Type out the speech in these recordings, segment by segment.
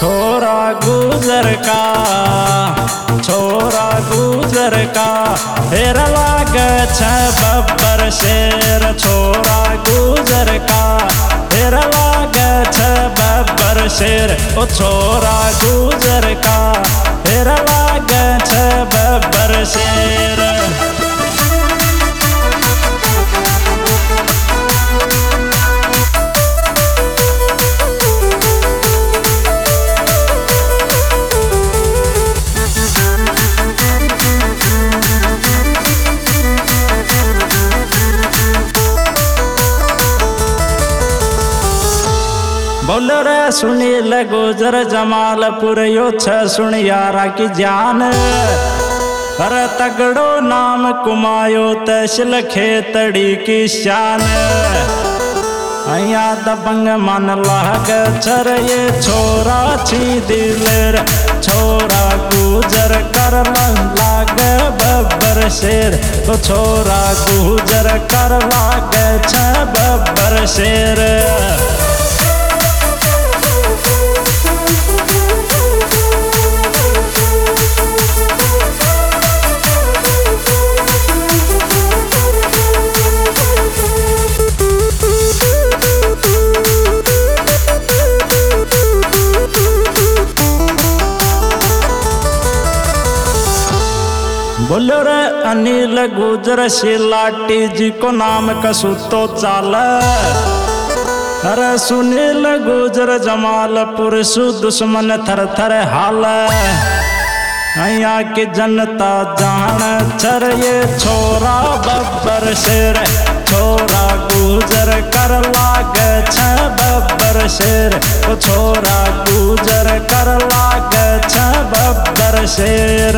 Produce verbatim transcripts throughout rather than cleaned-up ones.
छोरा गुजर का छोरा गुजर का हेर लागे छ बब्बर शेर। छोरा गुजर का हेर लागे छ बब्बर शेर। ओ छोरा गुजर का हेर लागे छ बब्बर शेर। बोलो रे सुनील गुजर जमालपुर यो छ सुन यारा की जान। अरे तगड़ो नाम कुमायो तहसील खेतड़ी की शान। अया दबंग मन लाग छर ये छोरा छी दिलेर। छोरा गुजर कर लाग बब्बर शेर। तो छोरा गुजर कर लाग छ बब्बर शेर। बोलो रे अनिल गुजर शिलाटी जी को नाम कसु तो चाल। अरे सुनील गुजर जमालपुर सु दुश्मन थर थर हाल। यहाँ की जनता जान छर ये छोरा बब्बर शेर। छोरा गुजर कर लागे छ बब्बर शेर। ओ छोरा गुजर कर लागे छ बब्बर शेर।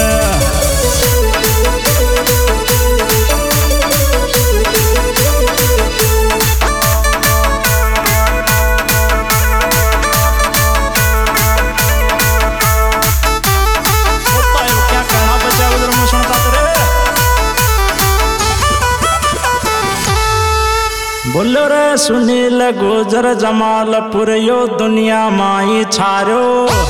बोलो रे सुनील गुजर जमालपुर यो दुनिया माई छारो।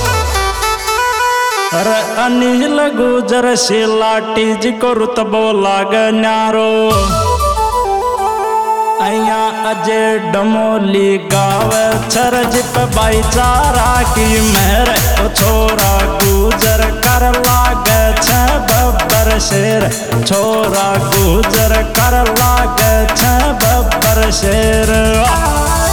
अरे अनिल गुजर शिलाटी जी को रुतबो लाग न्यारो। अया अजय डमोली गाव छर जिप भाईचारा की मेहर। ओ छोरा गुजर कर लागे छ बब्बर शेर। छोरा गुजर कर लागे छ बब्बर शेर।